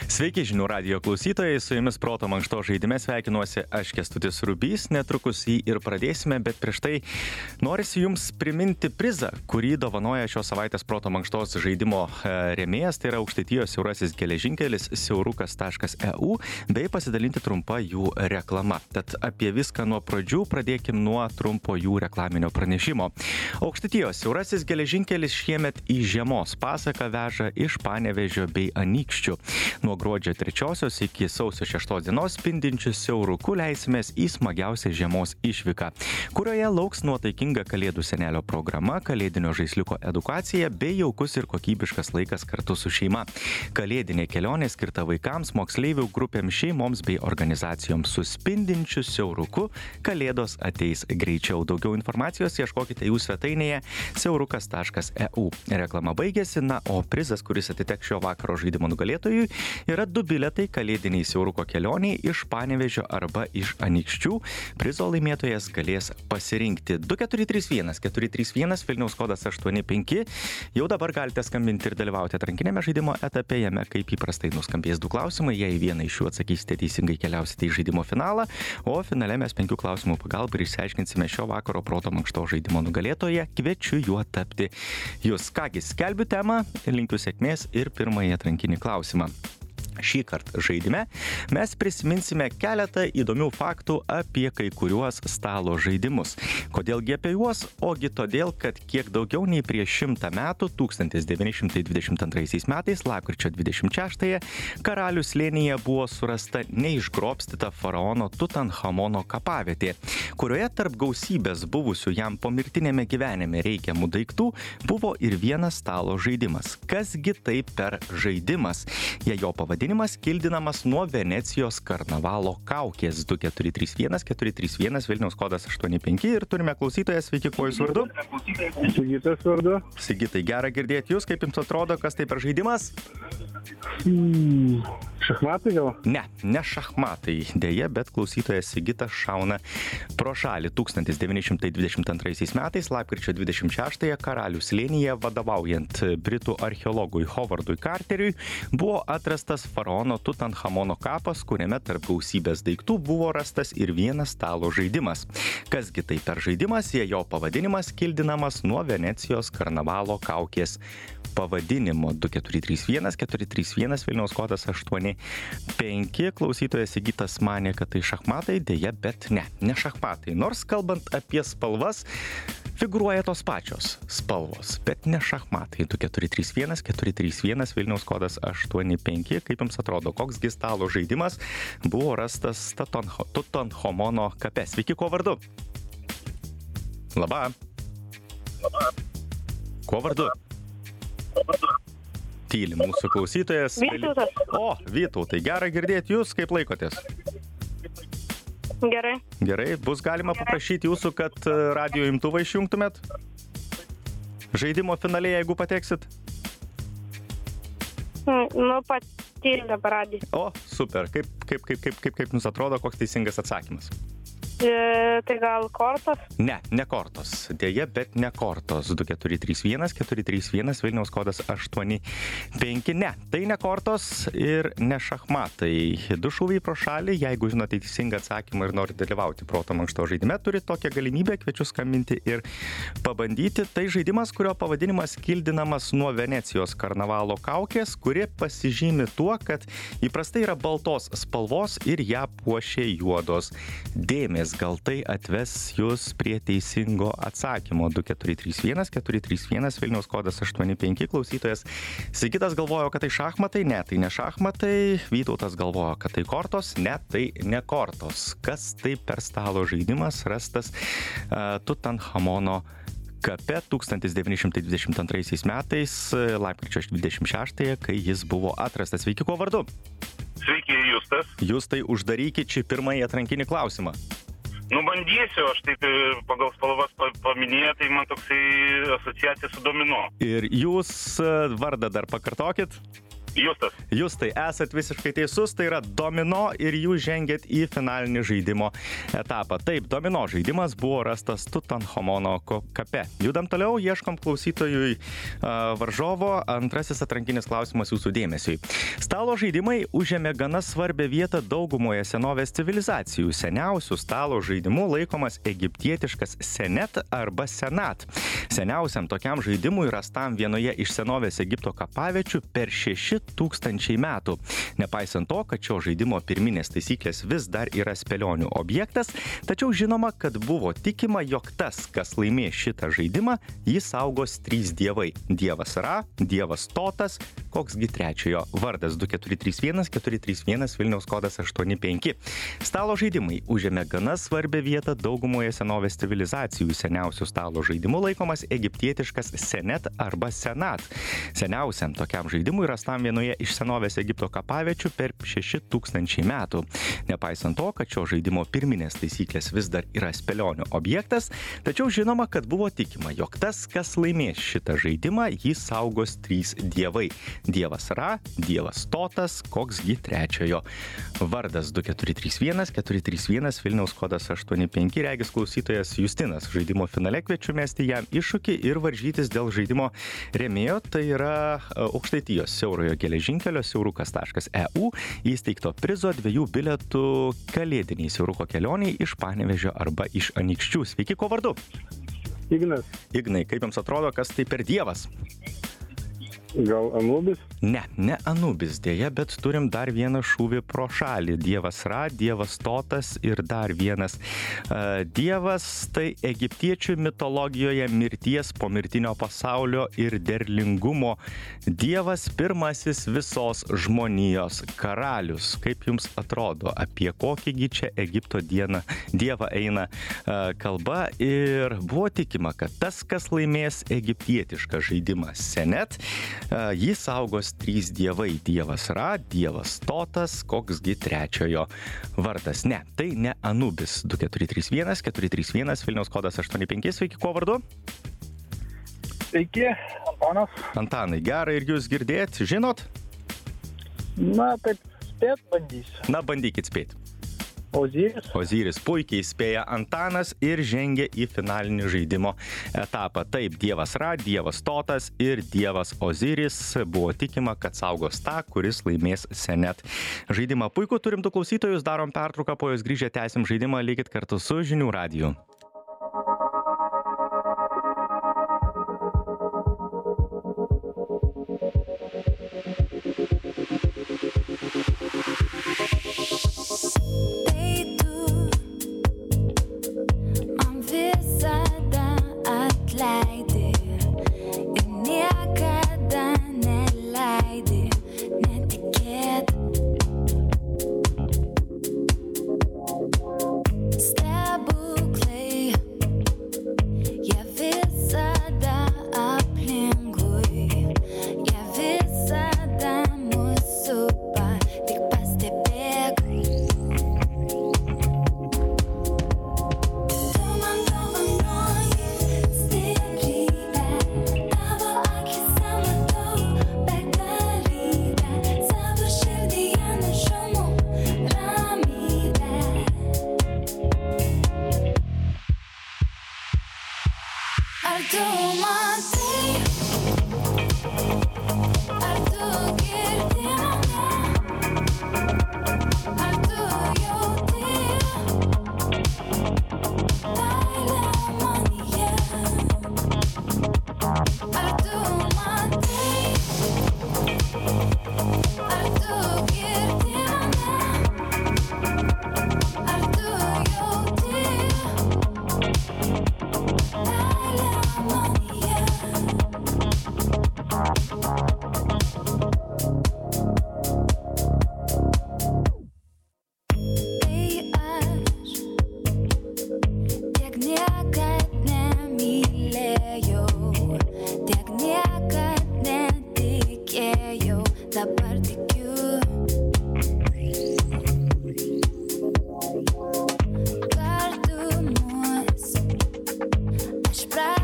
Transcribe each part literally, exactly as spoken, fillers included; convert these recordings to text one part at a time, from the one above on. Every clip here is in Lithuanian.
Sveiki žinių radijo klausytojai, su jumis Proto mankštos žaidime sveikinuosi aš Kęstutis Rubys, netrukus jį ir pradėsime, bet prieš tai norisi jums priminti prizą, kurį dovanoja šios savaitės Proto mankštos žaidimo rėmėjas, tai yra Aukštaitijos siaurasis geležinkelis siaurukas taškas e u, bei pasidalinti trumpa jų reklama. Tad apie viską nuo pradžių pradėkim nuo trumpo jų reklaminio pranešimo. Aukštaitijos siaurasis geležinkelis šiemet į žiemos pasaką veža iš Panevėžio bei Anykščių. Nuo gruodžio trečiosios iki sausio šeštos dienos spindinčių siaurukų leisimės į smagiausią žiemos išvyką, kurioje lauks nuotaikinga Kalėdų senelio programa, kalėdinio žaisliuko edukacija bei jaukus ir kokybiškas laikas kartu su šeima. Kalėdinė kelionė skirta vaikams, moksleivių grupėms, šeimoms bei organizacijoms. Su spindinčiu siauruku Kalėdos ateis greičiau. Daugiau informacijos ieškokite jų svetainėje siaurukas taškas e u. Reklama baigėsi, na, o prizas, kuris atiteks šio vakaro žaidimo nugalėtojui, yra du bilietai kalėdiniai siauruko kelioniai iš Panevėžio arba iš Anykščių. Prizo laimėtojas galės pasirinkti du keturi trys vienas keturi trys vienas Vilniaus kodas aštuoni penki. Jau dabar galite skambinti ir dalyvauti atrankinėme žaidimo etape. Jame kaip įprastai nuskambės du klausimai. Jei vieną iš jų atsakysite teisingai, keliausite į žaidimo finalą, o finale mes penkių klausimų pagalba ir išsiaiškinsime šio vakaro Proto mankštos žaidimo nugalėtoją. Kviečiu juo tapti jūs. Kągi, skelbiu temą, linkiu sėkmės ir pirmąjį atrankinį klausimą. Šį kartą žaidime mes prisiminsime keletą įdomių faktų apie kai kuriuos stalo žaidimus. Kodėlgi apie juos? Ogi todėl, kad kiek daugiau nei prieš šimtą metų, tūkstantis devyni šimtai dvidešimt antraisiais metais, lapkričio dvidešimt šeštąją, Karalių slėnyje buvo surasta neišgrobstyta faraono Tutanchamono kapavietė, kurioje tarp gausybės buvusių jam pomirtinėme gyvenime reikiamų daiktų buvo ir vienas stalo žaidimas. Kasgi tai per žaidimas? Jei jo pavadinimas kildinamas nuo Venecijos karnavalo kaukės. Du keturi trys vienas keturi trys vienas Vilniaus kodas aštuoni penki ir turime klausytoją. Sveiki, kuo jūs vardu? Sigitas vardu. Sigitai, gera girdėti jūs, kaip jums atrodo, kas tai per žaidimas? Hmm, šachmatai gal? Ne, ne šachmatai, dėja, bet klausytojas Sigitas šauna pro šalį. tūkstantis devyni šimtai dvidešimt antraisiais metais, lapkričio dvidešimt šeštąją, Karalių slėnyje, vadovaujant britų archeologui Howardui Carteriui, buvo atrastas faraono Tutanchamono kapas, kuriame tarp gausybės daiktų buvo rastas ir vienas stalo žaidimas. Kasgi tai per žaidimas, jei jo pavadinimas kildinamas nuo Venecijos karnavalo kaukės pavadinimo. Du keturi trys vienas keturi trys vienas Vilniaus kodas aštuoni penki. Klausytojas Sigitas manė, kad tai šachmatai, dėja, bet ne, ne šachmatai. Nors kalbant apie spalvas, figūruoja tos pačios spalvos, bet ne šachmatai. Du keturi trys vienas keturi trys vienas Vilniaus kodas aštuoni penki. Kaip jums atrodo, koksgi stalo žaidimas buvo rastas Tutanchamono kape? Sveiki, kuo vardu? Labą. Labą. Kuo vardu? Tyli mūsų klausytojas. Vytautas. O, Vytautai, gera girdėti jūs, kaip laikotės? Gerai. Gerai, bus galima paprašyti jūsų, kad radijo imtuvą išjungtumėt? Žaidimo finale, jeigu pateksit? Nu, patyrė dabar radiją. O, super, kaip, kaip, kaip, kaip, kaip, kaip jums atrodo, koks teisingas atsakymas? E, tai gal kortos? Ne, ne kortos. Dėja, bet ne kortos. Du keturi trys vienas keturi trys vienas Vilniaus kodas aštuoni penki. Ne, tai ne kortos ir ne šachmatai. Du šūviai pro šalį. Jeigu žinote teisingą atsakymą ir norite dalyvauti Proto mankštos žaidime, turite tokią galimybę, kviečiu skambinti ir pabandyti. Tai žaidimas, kurio pavadinimas kildinamas nuo Venecijos karnavalo kaukės, kuri pasižymi tuo, kad įprastai yra baltos spalvos ir ją puošia juodos dėmės. Gal tai atves jūs prie teisingo atsakymo. Du keturi trys vienas keturi trys vienas Vilniaus kodas aštuoni penki. Klausytojas Sigitas galvojo, kad tai šachmatai. Ne, tai ne šachmatai. Vytautas galvojo, kad tai kortos. Ne, tai ne kortos. Kas tai per stalo žaidimas rastas uh, Tutanchamono kape tūkstantis devyni šimtai dvidešimt antraisiais metais, lapkričio dvidešimt šeštąją, kai jis buvo atrastas? Sveiki, kuo vardu? Sveiki, Justas. Justai, uždarykit šį pirmąjį atrankinį klausimą. Nu, bandysiu, aš taip pagal spalvas paminėjau, tai man toksai asociacija su domino. Ir jūs vardą dar pakartokit? Justas. Justai, esat visiškai teisus, tai yra domino ir jūs žengėt į finalinį žaidimo etapą. Taip, domino žaidimas buvo rastas Tutanchamono kape. Judam toliau, ieškom klausytojui uh, varžovo. Antrasis atrankinis klausimas jūsų dėmesiui. Stalo žaidimai užėmė gana svarbią vietą daugumoje senovės civilizacijų. Seniausių stalo žaidimų laikomas egiptietiškas senet arba senat. Seniausiam tokiam žaidimui rastam vienoje iš senovės Egipto kapaviečių per šeši tūkstančiai metų. Nepaisant to, kad šio žaidimo pirminės taisyklės vis dar yra spėlionių objektas, tačiau žinoma, kad buvo tikima, jog tas, kas laimės šitą žaidimą, jį saugos trys dievai. Dievas Ra, Dievas Totas, koksgi trečiojo vardas du keturi trys vienas keturi trys vienas Vilniaus kodas aštuoni penki. Stalo žaidimai užėmė gana svarbią vietą daugumoje senovės civilizacijų. Seniausių stalo žaidimų laikomas egiptietiškas senet arba senat. Seniausiam tokiam žaidimui rastam vienoje iš senovės Egipto kapaviečių per šeši tūkstančiai metų. Nepaisant to, kad šio žaidimo pirminės taisyklės vis dar yra spėlionių objektas, tačiau žinoma, kad buvo tikima, jog tas, kas laimės šitą žaidimą, jį saugos trys dievai. Dievas Ra, Dievas Totas, koksgi trečiojo vardas du keturi trys vienas keturi trys vienas Vilniaus kodas aštuoni penki. Regis klausytojas Justinas žaidimo finale, kviečiu mesti jam iššūkį ir varžytis dėl žaidimo rėmėjo. Tai yra Aukštaitijos siaurojo geležinkelio siaurukas taškas e u įsteigto prizo dviejų bilietų kalėdiniai siauruko kelioniai iš Panevėžio arba iš Anykščių. Sveiki, ko vardu? Ignas. Ignai, kaip jums atrodo, kas tai per dievas? Gal Anubis? Ne, ne Anubis dėja, bet turim dar vieną šūvį pro šalį. Dievas Ra, Dievas Totas ir dar vienas uh, dievas. Tai egiptiečių mitologijoje mirties, pomirtinio pasaulio ir derlingumo dievas, pirmasis visos žmonijos karalius. Kaip jums atrodo, apie kokįgi čia Egipto dieną dievą eina uh, kalba? Ir buvo tikima, kad tas, kas laimės egiptietišką žaidimą senet, Uh, jį saugos trys dievai. Dievas Ra, Dievas Totas, koksgi trečiojo vardas. Ne, tai ne Anubis. du keturi trys vienas keturi trys vienas Vilniaus kodas aštuoni penki. Sveiki, ko vardu? Sveiki, Antanas. Antanai, gerai ir jūs girdėt, žinot? Na, taip, spėt bandysiu. Na, bandykit spėti. Oziris. Oziris puikiai spėja Antanas ir žengia į finalinį žaidimo etapą. Taip, Dievas Ra, Dievas Totas ir Dievas Oziris buvo tikima, kad saugos tą, kuris laimės senet žaidimą. Puiku, turim du klausytojus, darom pertrauką, po jos grįžę tęsim žaidimą, likit kartu su Žinių radiju.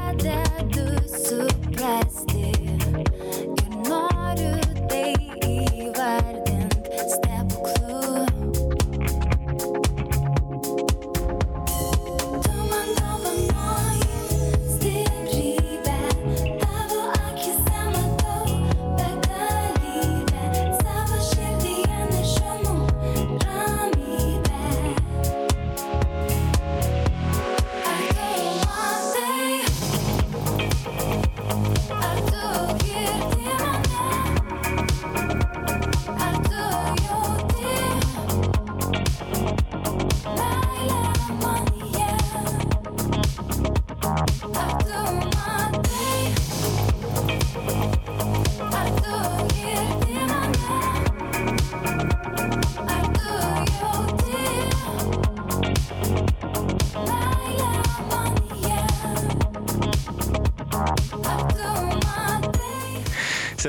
pradedu suprasti ir noriu tai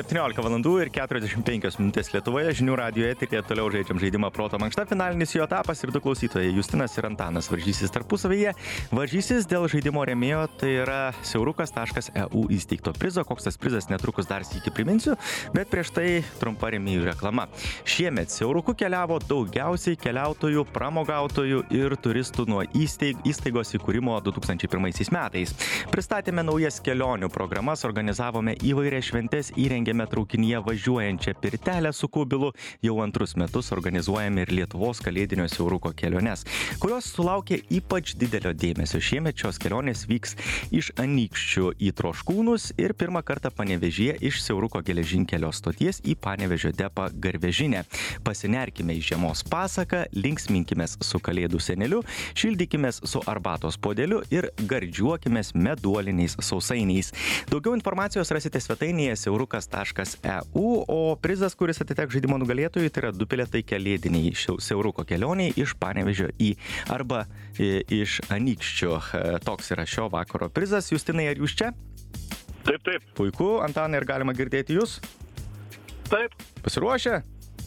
septyniolika valandų ir keturiasdešimt penkios minutės Lietuvoje. Žinių radijo eteryje toliau žaidžiam žaidimą Proto mankšta. Finalinis jo etapas ir du klausytojai Justinas ir Antanas varžysis tarpusavyje. Varžysis dėl žaidimo rėmėjo, tai yra siaurukas taškas e u įsteigto prizo. Koks tas prizas netrukus dar sykį priminsiu, bet prieš tai trumpa rėmėjų reklama. Šiemet siauruku keliavo daugiausiai keliautojų, pramogautojų ir turistų nuo įsteig, įstaigos įkūrimo du tūkstančiai pirmaisiais metais. Pristatėme naujas kelionių programas, organizavome įvairias šventes, įrengėme traukinyje važiuojančią pirtelę su kubilu, jau antrus metus organizuojame ir Lietuvos kalėdinio siauruko keliones, kurios sulaukė ypač didelio dėmesio. Šiemet šios kelionės vyks iš Anykščių į Troškūnus ir pirmą kartą Panevėžyje iš siauruko geležinkelio stoties į Panevėžio depą Garvežinę. Pasinerkime į žiemos pasaką, linksminkimės su kalėdų seneliu, šildykimės su arbatos puodeliu ir gardžiuokimės meduoliniais sausainiais. Daugiau informacijos rasite svetainėje siaurukas taškas e u, o prizas, kuris atitek žaidimo nugalėtojui, tai yra du bilietai kalėdiniai siauruko kelioniai iš Panevėžio į arba iš Anykščių. Toks yra šio vakaro prizas. Justinai, ar jūs čia? Taip, taip. Puiku. Antanai, ar galima girdėti jūs? Taip. Pasiruošę?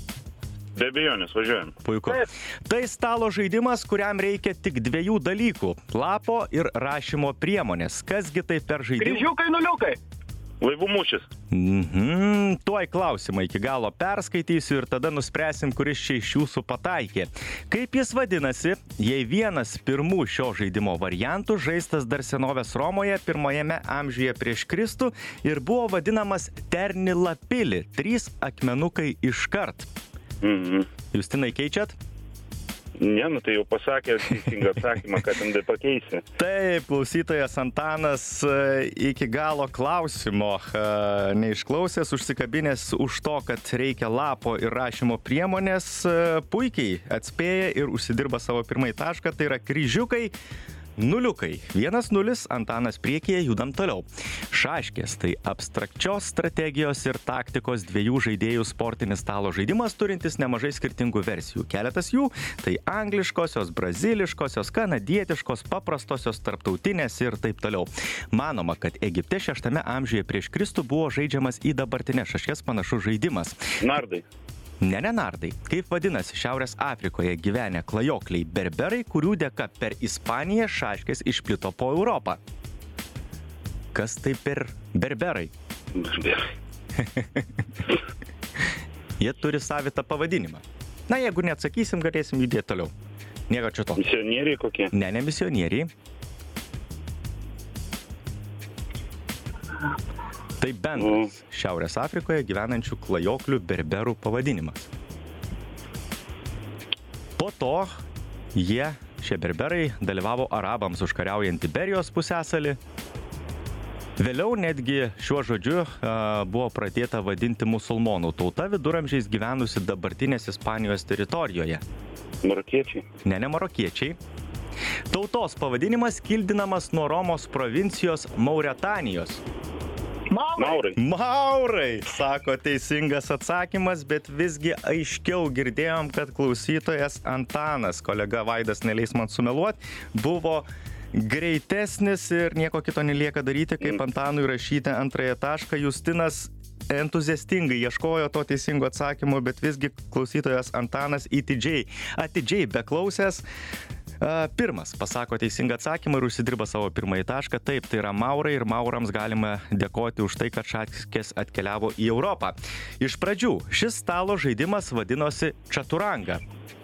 Be abejonės, važiuojam. Puiku. Taip. Tai stalo žaidimas, kuriam reikia tik dviejų dalykų – lapo ir rašymo priemonės. Kasgi tai per žaidimą? Kryžiukai, nuliukai. Laivų mūšis. Mhm. Tuoj klausimą iki galo perskaitysiu ir tada nuspręsim, kuris čia iš jūsų pataikė. Kaip jis vadinasi, jei vienas pirmų šio žaidimo variantų žaistas dar senovės Romoje pirmajame amžiuje prieš Kristų ir buvo vadinamas Ternilapili, trys akmenukai iškart. Mhm. Justinai, keičiat? Ne, nu tai jau pasakė teisingą atsakymą, kad ten pakeisi. Taip, klausytojas Antanas iki galo klausimo neišklausęs, užsikabinės už to, kad reikia lapo ir rašymo priemonės, puikiai atspėja ir užsidirba savo pirmąjį tašką, tai yra kryžiukai. Nuliukai. Vienas nulis, Antanas priekyje, judam toliau. Šaškės tai abstrakčios strategijos ir taktikos dviejų žaidėjų sportinis stalo žaidimas, turintis nemažai skirtingų versijų. Keletas jų tai angliškosios, braziliškosios, kanadietiškos, paprastosios, tarptautinės ir taip toliau. Manoma, kad Egipte šeštame amžiuje prieš Kristų buvo žaidžiamas į dabartinės šaškės panašus žaidimas. Nardai. Ne, ne nardai. Kaip vadinasi Šiaurės Afrikoje gyvenę klajokliai berberai, kurių dėka per Ispaniją šaškės išplito po Europą? Kas tai per berberai? Berberai. Jie turi savitą pavadinimą. Na, jeigu neatsakysim, galėsim judėti toliau. Nieko čia to. Misionieriai kokie? Ne, ne misionieriai. Tai bendras Šiaurės Afrikoje gyvenančių klajoklių berberų pavadinimas. Po to jie, šie berberai, dalyvavo arabams užkariaujant Iberijos pusiasalį. Vėliau netgi šiuo žodžiu a, buvo pradėta vadinti musulmonų tauta viduramžiais gyvenusi dabartinės Ispanijos teritorijoje. Marokiečiai. Ne, ne marokiečiai. Tautos pavadinimas kildinamas nuo Romos provincijos Mauretanijos. Maurai. Maurai, sako teisingas atsakymas, bet visgi aiškiau girdėjom, kad klausytojas Antanas, kolega Vaidas neleis man sumeluot, buvo greitesnis ir nieko kito nelieka daryti, kaip Antanui rašyti antrąją tašką. Justinas entuziastingai ieškojo to teisingo atsakymo, bet visgi klausytojas Antanas įtidžiai, atidžiai beklausęs, pirmas pasako teisingą atsakymą ir užsidirba savo pirmąjį tašką. Taip, tai yra maurai ir maurams galima dėkoti už tai, kad šaškės atkeliavo į Europą. Iš pradžių šis stalo žaidimas vadinosi čaturanga.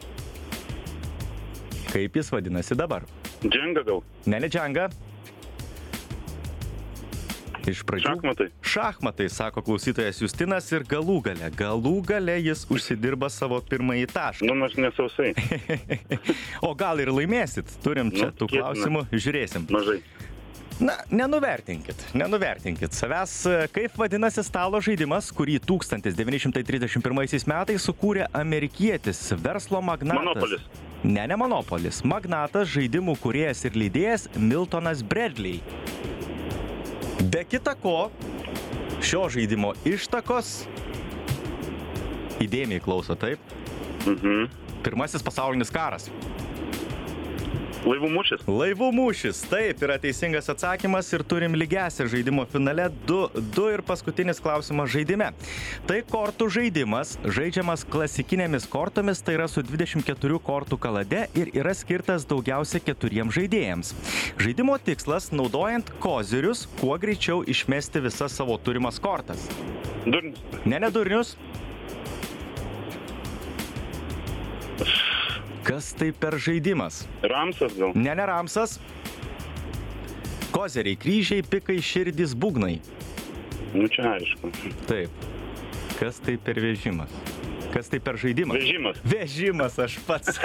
Kaip jis vadinasi dabar? Dženga gal? Ne, ne dženga. Iš pradžių. Šachmatai. Šachmatai, sako klausytojas Justinas ir galų gale. Galų gale jis užsidirba savo pirmąjį tašką. Nu, aš nesausai. O gal ir laimėsit? Turim čia Nu, tų kiek, klausimų. Žiūrėsim. Mažai. Na, nenuvertinkit, nenuvertinkit savęs. Kaip vadinasi stalo žaidimas, kurį tūkstantis devyni šimtai trisdešimt pirmaisiais metais sukūrė amerikietis verslo magnatas? Monopolis. Ne, ne Monopolis. Magnatas, žaidimų kūrėjas ir leidėjas Miltonas Bradley. Be kita ko, šio žaidimo ištakos, įdėmiai klauso, taip? Mhm. Pirmasis pasaulinis karas. Laivų mūšis. Laivų mūšis, taip, yra teisingas atsakymas ir turim lygiąsią žaidimo finale du du ir paskutinis klausimas žaidime. Tai kortų žaidimas, žaidžiamas klasikinėmis kortomis, tai yra su dvidešimt keturių kortų kalade ir yra skirtas daugiausia keturiems žaidėjams. Žaidimo tikslas, naudojant kozirius, kuo greičiau išmesti visas savo turimas kortas. Durnius. Ne, ne durnius. Kas tai per žaidimas? Ramsas gal. Ne, ne Ramsas. Kozeriai, kryžiai, pikai, širdys, būgnai. Nu čia aišku. Taip. Kas tai per vežimas? Kas tai per žaidimas? Vežimas. Vežimas, aš pats.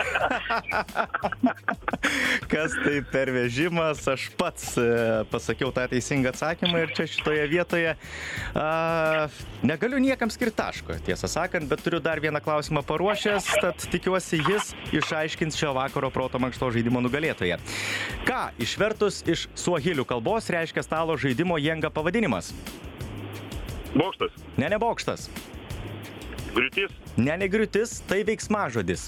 Kas tai per vežimas, aš pats e, pasakiau tą teisingą atsakymą ir čia šitoje vietoje a, negaliu niekam skirti taško, tiesą sakant, bet turiu dar vieną klausimą paruošęs, tad tikiuosi jis išaiškins šio vakaro proto mankšto žaidimo nugalėtoją. Ką išvertus iš suahilių kalbos reiškia stalo žaidimo jenga pavadinimas? Bokštas. Ne, ne bokštas. Griūtis. Ne, ne griūtis, tai veiksmažodis.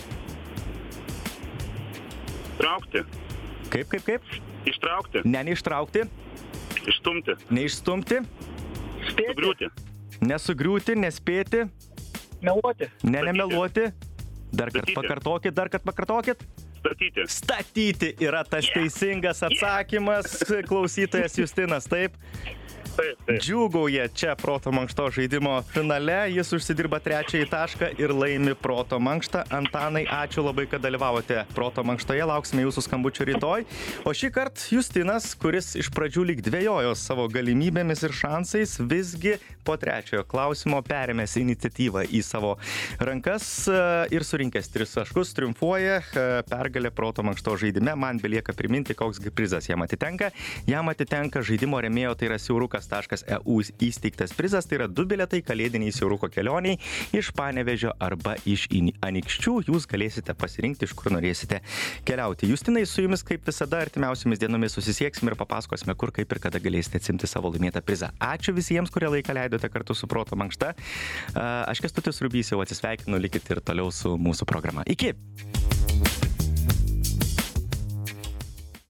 Traukti. Kaip, kaip, kaip? Ištraukti. Ne, neištraukti, Išstumti. neišstumti, Spėti. Sugriūti. nesugriūti, nespėti, Meluoti. ne, nemeluoti. Dar kartą Statyti. pakartokit, dar kartą pakartokit. Statyti. Statyti yra tas teisingas atsakymas, klausytojas Justinas, taip. Taip, taip. Džiūgauja čia proto mankšto žaidimo finale, jis užsidirba trečiąjį tašką ir laimi proto mankštą. Antanai, ačiū labai, kad dalyvavote proto mankštoje, lauksime jūsų skambučių rytoj. O šį kartą Justinas, kuris iš pradžių lyg dvejojo savo galimybėmis ir šansais, visgi po trečiojo klausimo perėmęs iniciatyvą į savo rankas ir surinkęs tris taškus triumfuoja. Pergalė proto mankšto žaidime. Man belieka priminti, koks prizas jam atitenka. Jam atitenka žaidimo rėmėjo, tai yra siaurukas taškas e u įsteigtas prizas, tai yra du bilietai kalėdiniai siauruko kelioniai iš Panevėžio arba iš Anykščių. Jūs galėsite pasirinkti, iš kur norėsite keliauti. Justinai, su jumis kaip visada artimiausiamis dienomis susisieksime ir papasakosime, kur, kaip ir kada galėsite atsimti savo laimėtą prizą. Ačiū visiems, kurie laiką leidote kartu su proto mankšta. Aš Kęstutis Rubys jau atsisveikinu, likit ir toliau su mūsų programa. Iki!